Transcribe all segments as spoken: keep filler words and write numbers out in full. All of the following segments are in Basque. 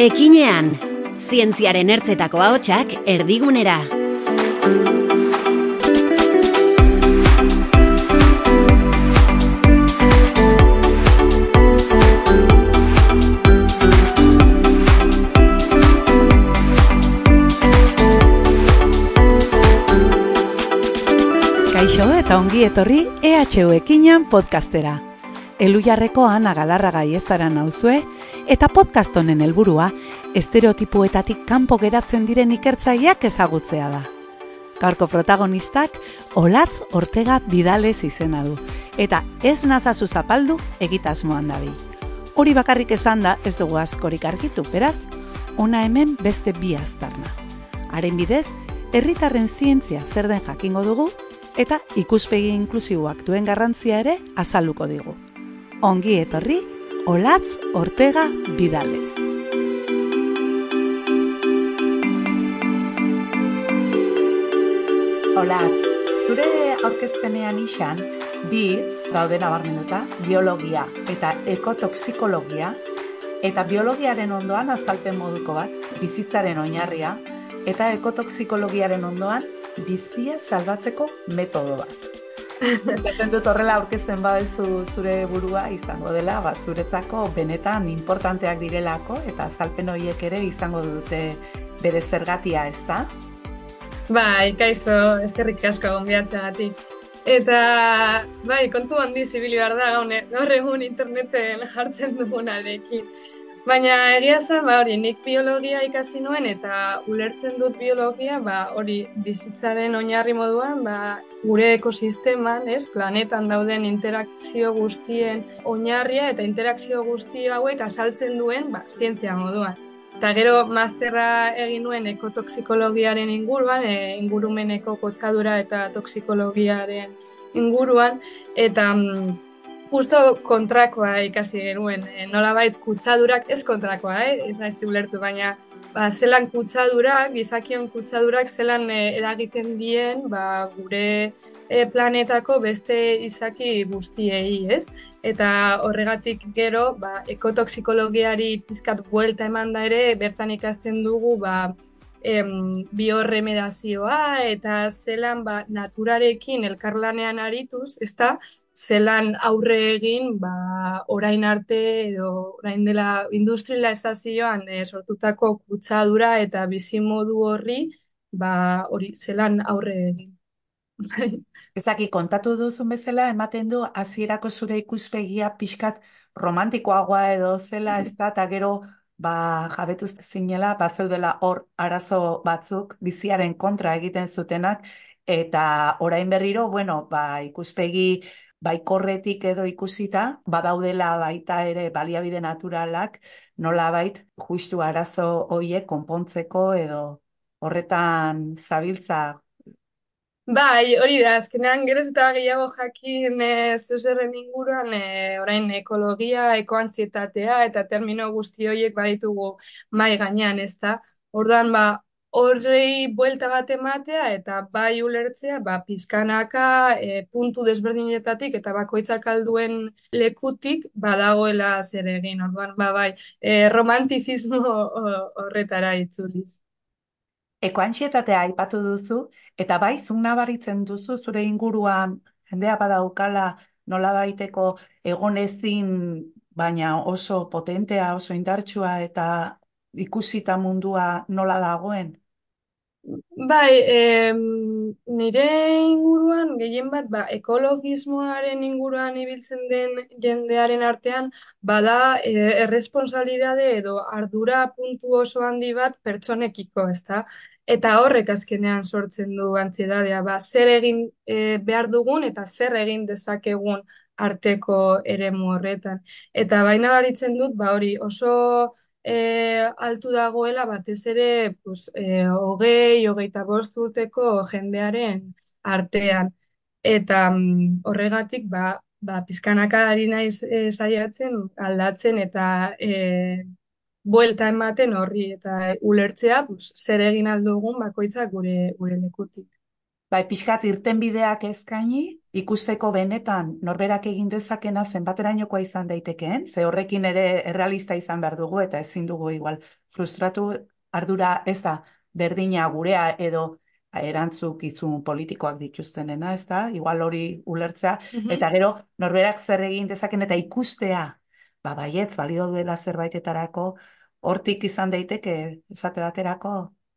Ekinean, zientziaren ertzetako ahotsak erdigunera. Kaixo eta ongi etorri E H U Ekinean podcastera. Elujarreko Ana Galarraga Iezara nauzue eta podcast honen helburua estereotipoetatik kanpo geratzen diren ikertzaileak ezagutzea da. Gaurko protagonistak Olatz Ortega Bidalez izena du eta ez nazazu zapaldu egitasmoan dabil. Hori bakarrik esan da ez dugu askorik argitu, beraz, ona hemen beste bi aztarna. Haren bidez, herritarren zientzia zer den jakingo dugu eta ikuspegi inklusiboak duen garrantzia ere azalduko digu. Ongi etorri, Olatz Ortega Bidalez. Olatz, zure aurkezpenean izan, bi hitz daude nabarmenduta, biologia eta ekotoksikologia, eta biologiaren ondoan azalpen moduko bat, bizitzaren oinarria, eta ekotoksikologiaren ondoan bizia salbatzeko metodo bat. Zaten dut horrela aurkezten badezu zure burua izango dela, ba, zuretzako benetan importanteak direlako eta azalpen horiek ere izango dute bere zergatia, ezta? Bai, kaixo, eskerrik asko gonbidatzeagatik. Eta, bai, kontu handi zibili behar da gaune, gaur egun interneten jartzen dugunarekin. Baina egia zen, ba, hori, nik biologia ikasi nuen eta ulertzen dut biologia, ba, hori, bizitzaren oinarri moduan, ba, gure ekosisteman, ez, planetan dauden interakzio guztien oinarria eta interakzio guzti hauek azaltzen duen, ba, zientzia moduan. Eta gero masterra egin nuen ekotoksikologiaren inguruan, e, ingurumeneko kotxadura eta toksikologiaren inguruan, eta mm, justo kontrakoa ikasi genuen, e, nolabait kutsadurak, ez kontrakoa, eh? ez naizki ulertu, baina ba, zelan kutsadurak, gizakion kutsadurak zelan e, eragiten dien ba, gure e, planetako beste izaki guztiei, ez? Eta horregatik gero, ba, ekotoksikologiari pizkat buelta eman da ere, bertan ikasten dugu ba, em, biorremedazioa eta zelan ba, naturarekin elkarlanean arituz, ezta? Zelan aurre egin ba, orain arte edo orain dela industrializazioan e, sortutako kutsadura eta bizimodu horri ba, hori zelan aurre egin. Ezaki kontatu duzun bezala ematen du hasierako zure ikuspegia pixkat romantikoagoa edo zela, ez da, eta gero ba, jabetu zinela, bazeudela hor arazo batzuk biziaren kontra egiten zutenak, eta orain berriro, bueno, ba, ikuspegi baikorretik edo ikusita, badaudela baita ere baliabide naturalak, nolabait justu arazo horiek konpontzeko edo horretan zabiltza. Bai, hori da, azkenean geroz eta gehiago jakin e, zuzerren inguruan, e, orain ekologia, ekoantzietatea eta termino guzti horiek baditugu mai gainean, ezta? Orduan, ba, horrei buelta bat ematea eta bai ulertzea, ba, pizkanaka, e, puntu desberdinetatik eta bakoitzak alduen lekutik badagoela zer egin. Orduan, ba, bai, e, romantizismo ho- horretara itzuliz. Ekoantsietatea aipatu duzu, eta bai, zuk nabaritzen duzu zure inguruan jendea badaukala nolabaiteko egon ezin, baina oso potentea, oso indartsua eta ikusita mundua nola dagoen. Bai, em, nire inguruan, gehien bat, ba, ekologismoaren inguruan ibiltzen den jendearen artean, bada e, erresponsabilidade edo ardura puntu oso handi bat pertsonekiko, ezta? Eta horrek azkenean sortzen du antsiedadea, ba, zer egin e, behar dugun eta zer egin dezakegun arteko eremu horretan. Eta baina baritzen dut, ba, hori oso e, altu dagoela batez ere pues, e, hogei, hogeita bost urteko jendearen artean. Eta mm, horregatik ba, ba, pizkanaka ari naiz e, saiatzen aldatzen eta e, buelta ematen horri eta ulertzea pues, zer egin aldugun bakoitzak gure, gure lekutik. Bai, pixkat irtenbideak eskaini, ikusteko benetan norberak egin dezakena zenbaterainokoa izan daitekeen, ze horrekin ere errealista izan behar dugu eta ezin dugu igual frustratu ardura ez da berdina gurea edo erantzukizun politikoak dituztenena, ez da, igual hori ulertzea, Mhm. eta gero norberak zer egin dezaken eta ikustea, ba baietz, balio duela zerbaitetarako, hortik izan daiteke, esate baterako.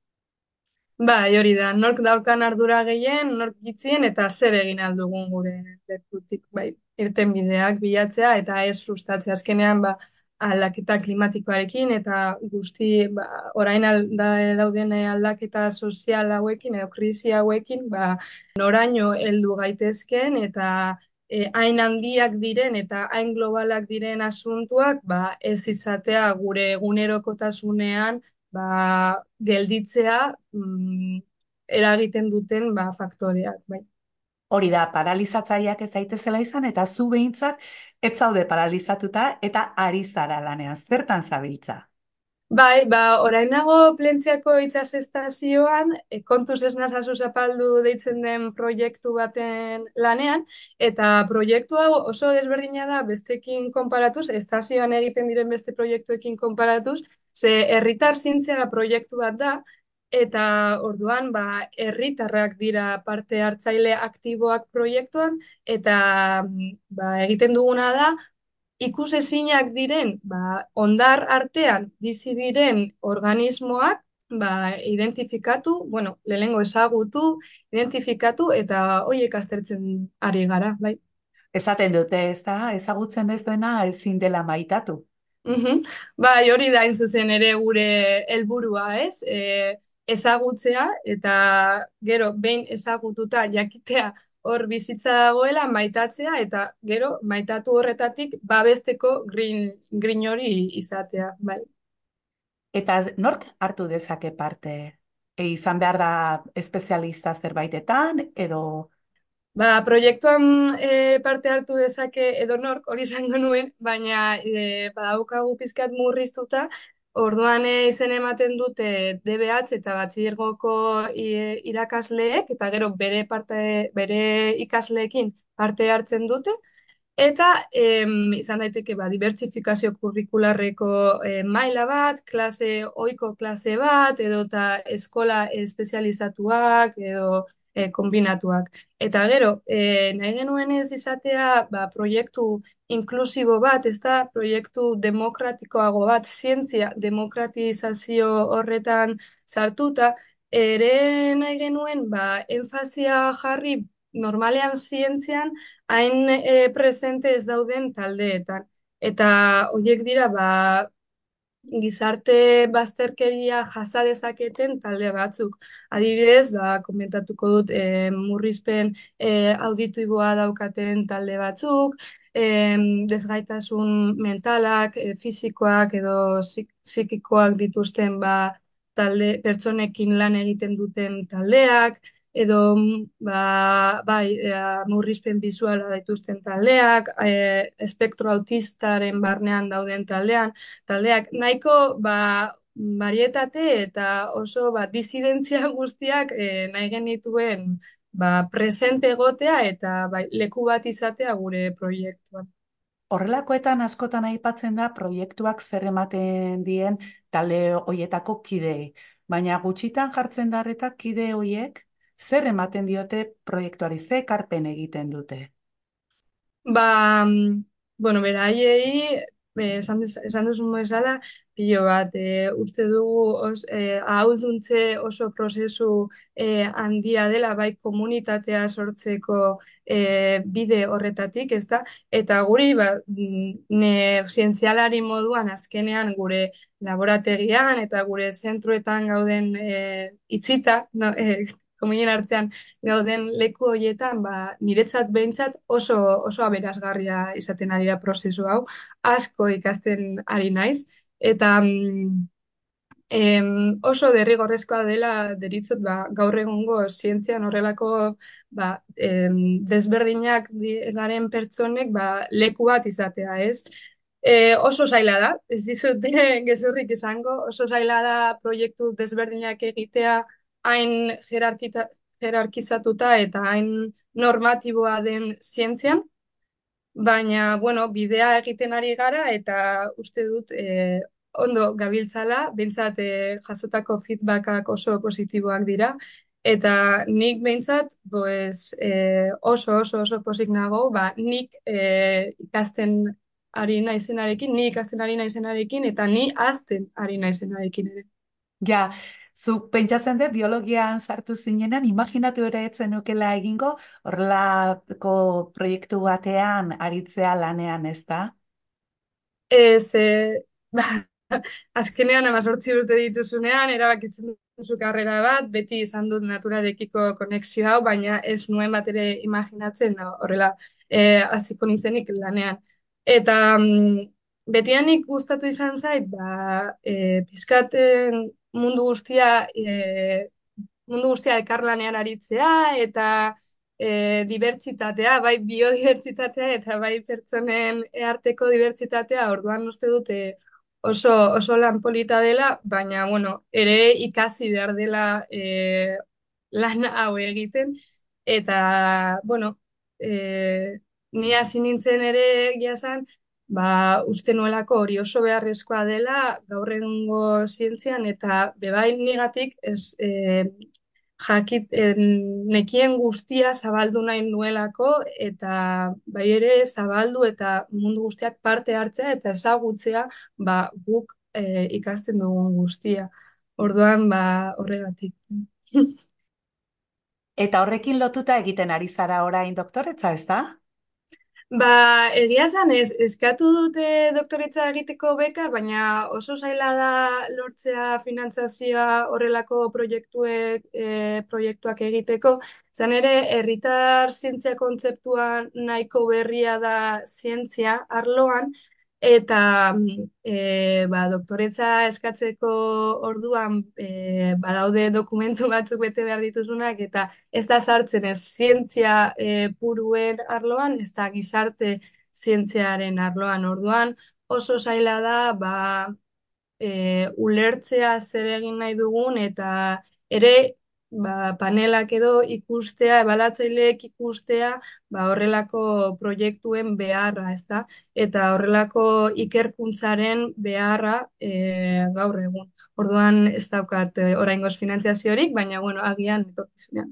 Bai, hori da, nork daukan ardura gehien, nork gitzien eta zer egin ahal dugun gure lekutik, bai, irten bideak bilatzea eta ez frustratzea azkenean, ba, aldaketa klimatikoarekin eta guzti, ba, orain alda, dauden aldaketa sozial hauekin edo krisi hauekin, ba, noraino heldu gaitezken eta eh, hain handiak diren eta hain globalak diren asuntuak, ba, ez izatea gure egunerokotasunean ba, gelditzea mm, eragiten duten ba, faktoreak. Bai. Hori da, paralizatzaileak ez daitezela izan, eta zu behintzat ez zaude paralizatuta eta ari zara lanean. Zertan zabiltza? Bai, ba, orain nago Plentziako itsas estazioan, e, kontuz ez nazazu zapaldu deitzen den proiektu baten lanean, eta proiektu hau oso desberdina da bestekin konparatuz, estazioan egiten diren beste proiektuekin konparatuz, ze herritar zientzia proiektu bat da, eta orduan, ba, herritarrak dira parte hartzaile aktiboak proiektuan, eta mm, ba, egiten duguna da, ikusezinak diren, ba, ondar artean bizi diren organismoak, ba, identifikatu, bueno, lehenengo ezagutu, identifikatu eta horiek aztertzen ari gara, bai. Esaten dute, ez da, ezagutzen ez dena ezin dela maitatu. Mhm. Bai, hori da hain zuzen ere gure helburua, ez? E, ezagutzea eta gero behin ezagututa jakitea hor bizitza dagoela maitatzea eta gero maitatu horretatik babesteko grin, grin hori izatea, bai. Eta nork hartu dezake parte? E, izan behar da espezialista zerbaitetan, edo Ba, proiektuan e, parte hartu dezake edonork hori izango nuen, baina e, badaukagu pizkat murriztuta, orduan e, izen ematen dute D B H eta batxilergoko i- irakasleek, eta gero bere parte, bere ikasleekin parte hartzen dute, eta em, izan daiteke ba, dibertsifikazio kurrikularreko eh, maila bat, klase ohiko klase bat, edo eta eskola espezializatuak edo eh, kombinatuak. Eta gero, eh, nahi genuen ez izatea ba, proiektu inklusibo bat, ez da proiektu demokratikoago bat, zientzia demokratizazio horretan sartuta, ere nahi genuen ba, enfazia jarri normalean zientzian hain e, presente ez dauden taldeetan. Eta horiek dira, ba, gizarte bazterkeria jasa dezaketen talde batzuk. Adibidez, ba, komentatuko dut e, murrizpen e, auditiboa daukaten talde batzuk, e, desgaitasun mentalak, e, fisikoak edo psik- psikikoak dituzten ba, talde pertsonekin lan egiten duten taldeak, edo mm, ba, bai, e, murrizpen bizuala dituzten taldeak, e, espektro autistaren barnean dauden taldean, taldeak nahiko ba, varietate eta oso ba, disidentzia guztiak eh, nahi genituen ba, presente egotea eta bai, leku bat izatea gure proiektuan. horrelakoetan askotan aipatzen da proiektuak zer ematen dien talde hoietako kideei. Baina gutxitan jartzen da eta kide hoiek zer ematen diote proiektuari, ze ekarpen egiten dute. Ba, mm, bueno, beraiei, eh, esan, dez- esan duzun bezala, pilo bat, eh, uste dugu os, eh, ahulduntze oso prozesu eh, handia dela, bai komunitatea sortzeko eh, bide horretatik, ez da? Eta guri, ba, mm, ne zientzialari moduan azkenean gure laborategian eta gure zentruetan gauden eh, itzita, no, eh, kominen artean gauden leku horietan, ba, niretzat behintzat oso, oso aberasgarria izaten ari da prozesu hau, asko ikasten ari naiz, eta mm, em, oso derrigorrezkoa dela deritzot ba, gaur egungo zientzian horrelako ba, em, desberdinak di- garen pertsonek ba, leku bat izatea, ez? E, oso zaila da, ez dizute gezurrik izango, oso zaila da proiektu desberdinak egitea hain jerarkita, jerarkizatuta eta hain normatiboa den zientzian, baina, bueno, bidea egiten ari gara eta uste dut eh, ondo gabiltzala, behintzat eh, jasotako feedbackak oso positiboak dira, eta nik behintzat pues, eh, oso oso oso pozik nago, ba, nik eh, ikasten ari naizenarekin, ni ikasten ari naizenarekin, eta ni hazten ari naizenarekin ere. Ja, zuk pentsatzen dut biologian sartu zinenan, imaginatu ere ez zenukela egingo horrelako proiektu batean aritzea lanean, ez da? Ez, eh, ba, azkenean amazortzi urte dituzunean, erabakitzen duzu karrera bat, beti izan dut naturarekiko konexio hau, baina ez nuen bat ere imaginatzen, no, horrela, eh, hasiko nintzenik lanean. Eta mm, betianik gustatu izan zait, ba, eh, pizkaten mundu guztia, eh, mundu guztia elkarlanean aritzea, eta e, dibertsitatea, bai biodibertsitatea eta bai pertsonen arteko dibertsitatea, orduan uste dute oso, oso lan polita dela, baina, bueno, ere ikasi behar dela e, lan hau egiten, eta, bueno, e, ni hasi nintzen ere egia esan, ba, uste nuelako hori oso beharrezkoa dela gaur egungo zientzian, eta bebain nigatik ez, e, jakit, en, nekien guztia zabaldu nahi nuelako, eta bai ere zabaldu eta mundu guztiak parte hartzea eta ezagutzea ba, guk eh, ikasten dugun guztia. Orduan, ba, horregatik. Eta horrekin lotuta egiten ari zara orain doktoretza, ez da? Ba, egia esan ez, eskatu dute doktoretza egiteko beka, baina oso zaila da lortzea finantzazioa horrelako proiektuek, e, proiektuak egiteko. Zan ere, herritar zientzia kontzeptuan nahiko berria da zientzia arloan, eta e, ba, doktoretza eskatzeko orduan e, badaude dokumentu batzuk bete behar dituzunak, eta ez da sartzen ez zientzia e, puruen arloan, ez da gizarte zientziaren arloan. Orduan oso zaila da ba, e, ulertzea zer egin nahi dugun, eta ere ba, panelak edo ikustea, ebalatzaileek ikustea ba, horrelako proiektuen beharra, ezta? Eta horrelako ikerkuntzaren beharra e, gaur egun. Orduan ez daukat e, oraingoz finantziaziorik, baina bueno, agian etorkizunean.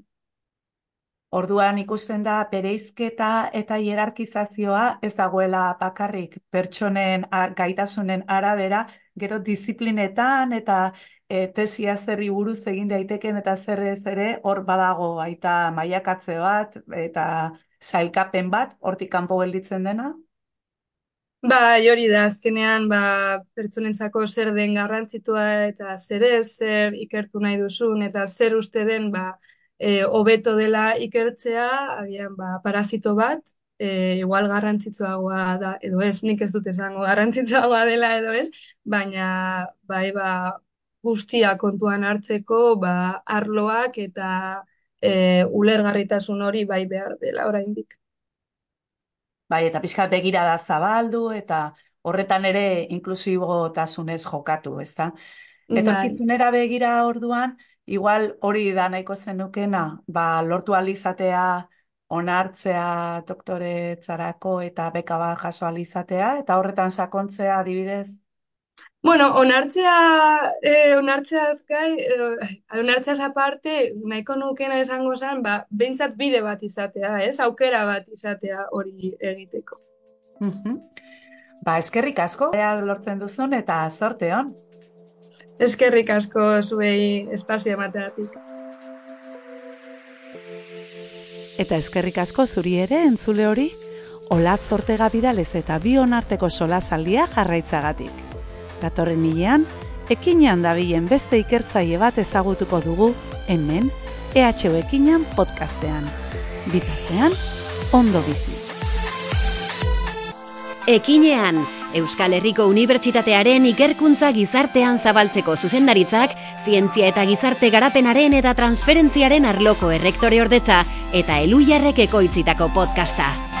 Orduan ikusten da bereizketa eta hierarkizazioa ez dagoela bakarrik pertsonen a, gaitasunen arabera, gero disiplinetan eta e, tesia zerri buruz egin daiteken eta zer ez ere hor badago aita mailakatze bat eta sailkapen bat hortik kanpo gelditzen dena. Ba, hori da, azkenean, ba, pertsonentzako zer den garrantzitua eta zer ez, zer ikertu nahi duzun, eta zer uste den, ba, e, hobeto dela ikertzea, agian, ba, parasito bat, e, igual garrantzitsuagoa da, edo ez, nik ez dut esango garrantzitsuagoa dela, edo ez, baina, bai, ba, guztia kontuan hartzeko, ba, arloak eta e, ulergarritasun hori bai behar dela oraindik. Bai, eta pixkat begirada zabaldu eta horretan ere inklusibotasunez jokatu, ezta? Bai. Etorkizunera begira orduan, igual hori da nahiko zenukena, ba, lortu alizatea, onartzea doktoretzarako eta beka bat jaso alizatea, eta horretan sakontzea adibidez. Bueno, onartzea, eh, onartzeaz gai, eh, onartzeaz aparte, nahiko nukena esango zen, ba, behintzat bide bat izatea, ez? Aukera bat izatea hori egiteko. Mhm. Ba, eskerrik asko, ea lortzen duzun eta zorte on. Eskerrik asko zuei espazio emateatik. Eta eskerrik asko zuri ere entzule hori, Olatz Ortega Bidalez eta bion arteko solasaldia jarraitzagatik. Datorren hilean, ekinean dabilen beste ikertzaile bat ezagutuko dugu hemen E H U Ekinean podcastean. Bitartean, ondo bizi. Ekinean, Euskal Herriko Unibertsitatearen ikerkuntza gizartean zabaltzeko zuzendaritzak, zientzia eta gizarte garapenaren eta transferentziaren arloko errektore ordetza eta Elhuyarrek ekoitzitako podcasta.